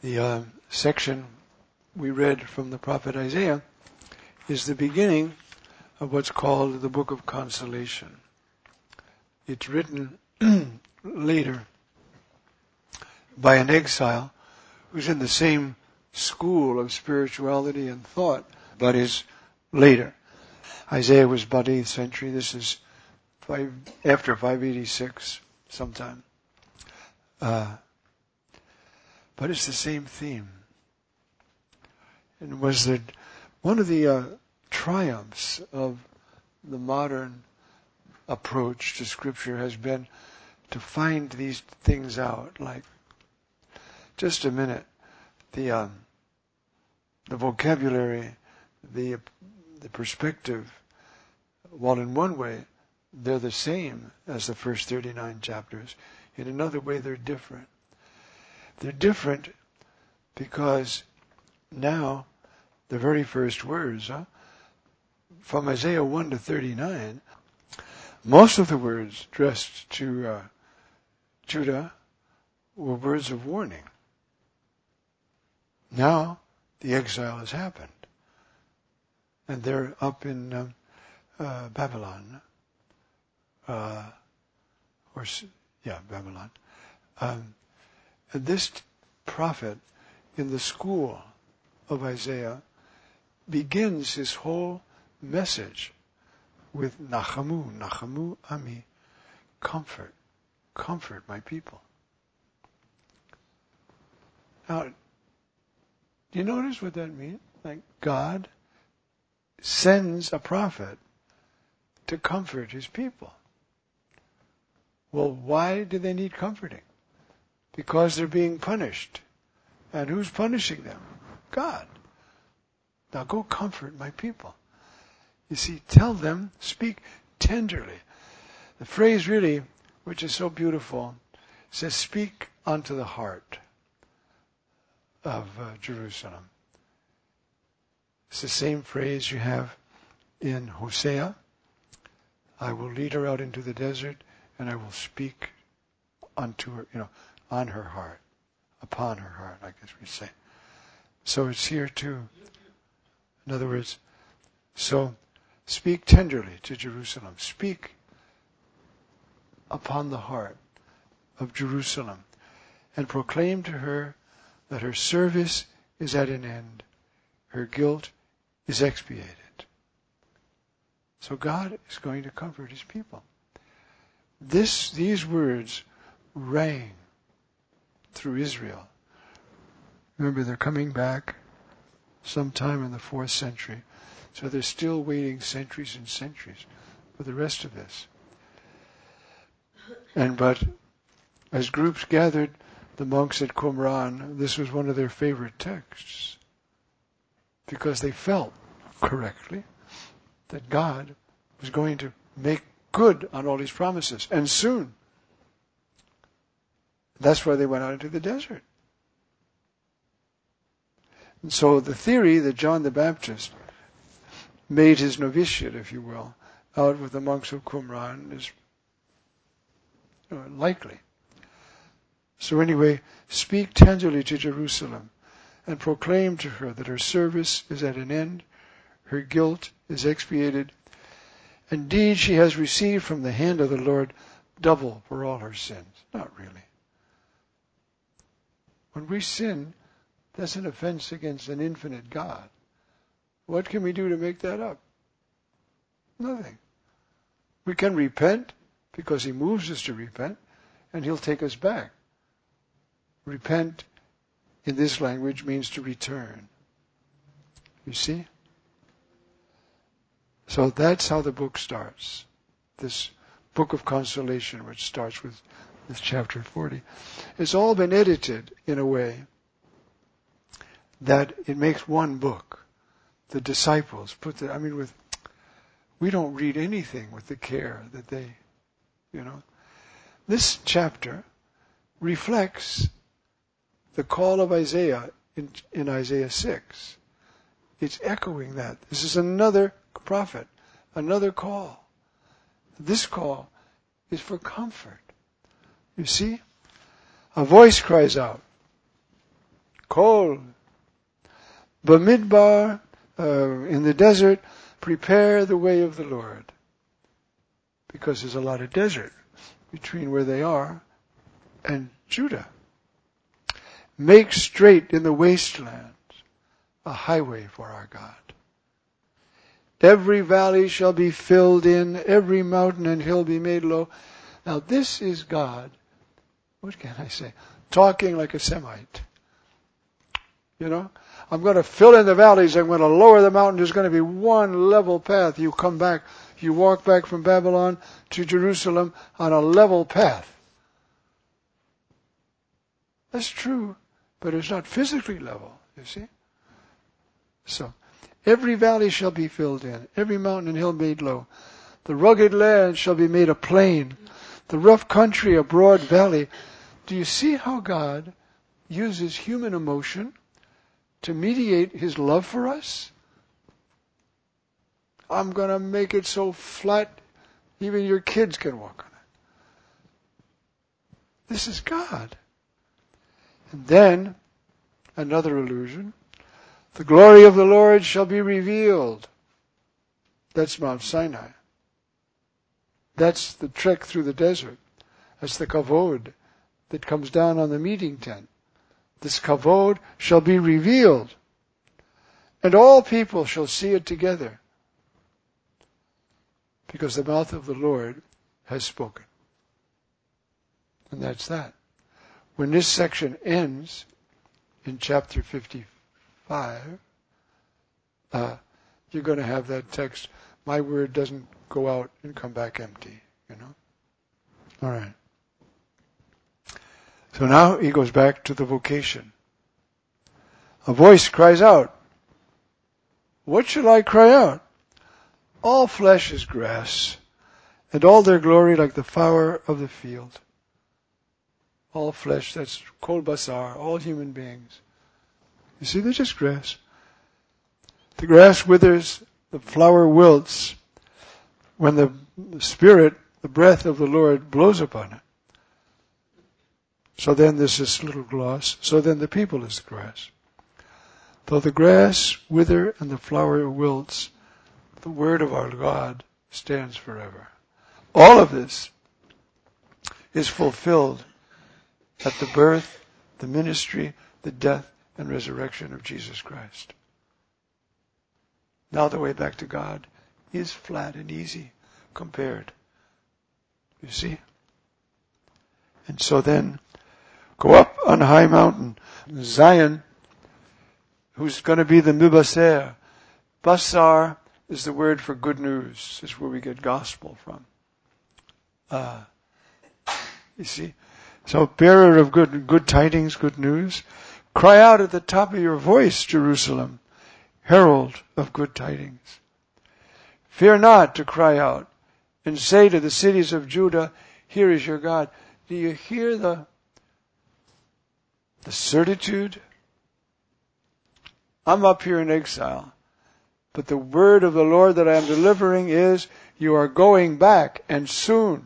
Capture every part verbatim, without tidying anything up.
The uh, section we read from the prophet Isaiah is the beginning of what's called the Book of Consolation. It's written later by an exile who's in the same school of spirituality and thought, but is later. Isaiah was about eighth century. This is five, after five eighty-six sometime. Uh, but it's the same theme. And was that one of the uh, triumphs of the modern approach to Scripture has been to find these things out, like, just a minute, the um, the vocabulary, the the perspective, while in one way they're the same as the first thirty-nine chapters, in another way they're different. They're different because now the very first words, huh, from Isaiah one to thirty-nine, most of the words addressed to uh, Judah were words of warning. Now the exile has happened, and they're up in um, uh, Babylon, uh, or yeah, Babylon. Um, and this prophet in the school of Isaiah begins his whole message with Nachamu, Nachamu Ami, comfort, comfort my people. Now, do you notice what that means? Like, God sends a prophet to comfort his people. Well, why do they need comforting? Because they're being punished. And who's punishing them? God. Now go comfort my people. You see, tell them, speak tenderly. The phrase really, which is so beautiful, says speak unto the heart of uh, Jerusalem. It's the same phrase you have in Hosea. I will lead her out into the desert, and I will speak unto her, you know, on her heart, upon her heart, I guess we say. So it's here too. In other words, so speak tenderly to Jerusalem. Speak upon the heart of Jerusalem, and proclaim to her that her service is at an end, her guilt is expiated. So God is going to comfort his people. This, these words rang through Israel. Remember, they're coming back sometime in the fourth century, so they're still waiting centuries and centuries for the rest of this. And but as groups gathered, the monks at Qumran, this was one of their favorite texts, because they felt correctly that God was going to make good on all his promises, and soon. That's why they went out into the desert. And so the theory that John the Baptist made his novitiate, if you will, out with the monks of Qumran is you know, likely. So anyway, speak tenderly to Jerusalem and proclaim to her that her service is at an end, her guilt is expiated. Indeed, she has received from the hand of the Lord double for all her sins. Not really. When we sin, that's an offense against an infinite God. What can we do to make that up? Nothing. We can repent because he moves us to repent, and he'll take us back. Repent in this language means to return. You see? So that's how the book starts. This book of consolation, which starts with this chapter forty. It's all been edited in a way that it makes one book. The disciples put the, I mean, with, we don't read anything with the care that they, you know. This chapter reflects the call of Isaiah in, in Isaiah six. It's echoing that. This is another prophet, another call. This call is for comfort. You see? A voice cries out, Kol. Bamidbar, uh, in the desert, prepare the way of the Lord. Because there's a lot of desert between where they are and Judah. Make straight in the wastelands a highway for our God. Every valley shall be filled in, every mountain and hill be made low. Now this is God, what can I say, talking like a Semite. You know, I'm going to fill in the valleys, I'm going to lower the mountain, there's going to be one level path. You come back, you walk back from Babylon to Jerusalem on a level path. That's true, but it's not physically level, you see. So, every valley shall be filled in, every mountain and hill made low. The rugged land shall be made a plain, the rough country a broad valley. Do you see how God uses human emotion to mediate His love for us? I'm going to make it so flat, even your kids can walk on it. This is God. And then, another allusion. The glory of the Lord shall be revealed. That's Mount Sinai. That's the trek through the desert. That's the kavod that comes down on the meeting tent. This kavod shall be revealed, and all people shall see it together, because the mouth of the Lord has spoken. And that's that. When this section ends in chapter fifty-five, uh, you're going to have that text, my word doesn't go out and come back empty, you know. All right. So now he goes back to the vocation. A voice cries out. What shall I cry out? All flesh is grass, and all their glory like the flower of the field. All flesh, that's kol basar, all human beings. You see, they're just grass. The grass withers, the flower wilts, when the Spirit, the breath of the Lord blows upon it. So then there's this little gloss. So then the people is the grass. Though the grass wither and the flower wilts, the word of our God stands forever. All of this is fulfilled at the birth, the ministry, the death, and resurrection of Jesus Christ. Now the way back to God is flat and easy compared. You see? And so then, go up on a high mountain. Zion, who's going to be the Mubasser. Basar is the word for good news. It's where we get gospel from. Uh, you see? So, bearer of good, good tidings, good news. Cry out at the top of your voice, Jerusalem, herald of good tidings. Fear not to cry out and say to the cities of Judah, here is your God. Do you hear the The certitude? I'm up here in exile, but the word of the Lord that I am delivering is, you are going back, and soon.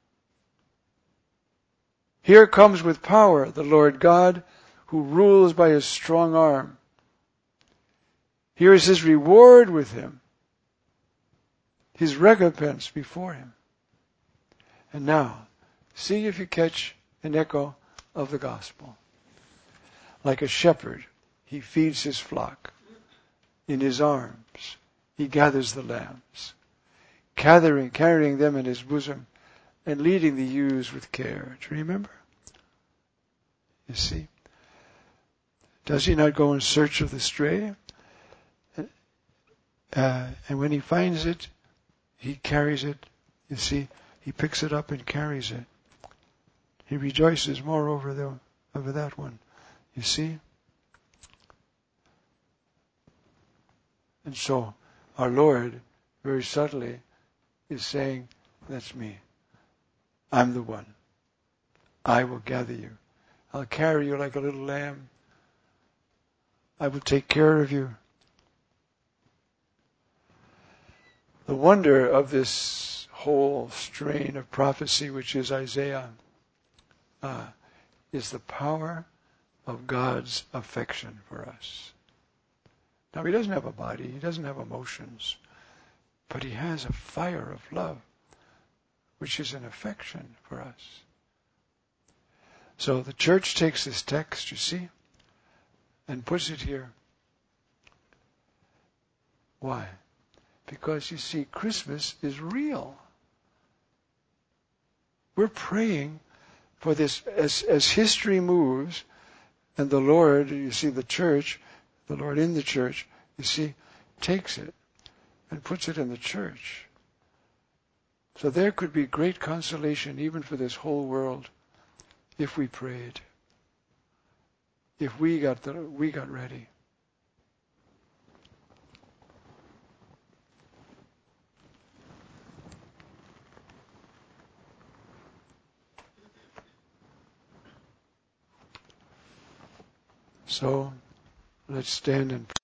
Here comes with power the Lord God, who rules by His strong arm. Here is His reward with Him, His recompense before Him. And now, see if you catch an echo of the gospel. Like a shepherd, He feeds His flock. In His arms, He gathers the lambs, gathering, carrying them in His bosom, and leading the ewes with care. Do you remember? You see? Does He not go in search of the stray? Uh, and when He finds it, He carries it. You see, He picks it up and carries it. He rejoices more over, the, over that one. You see? And so, our Lord, very subtly, is saying, that's me. I'm the one. I will gather you. I'll carry you like a little lamb. I will take care of you. The wonder of this whole strain of prophecy, which is Isaiah, uh, is the power of God's affection for us. Now, he doesn't have a body, he doesn't have emotions, but he has a fire of love, which is an affection for us. So the church takes this text, you see, and puts it here. Why? Because, you see, Christmas is real. We're praying for this, as, as history moves, and the Lord, you see, the church, the Lord in the church, you see, takes it and puts it in the church. So there could be great consolation even for this whole world if we prayed, if we got the, we got ready. So let's stand and pray.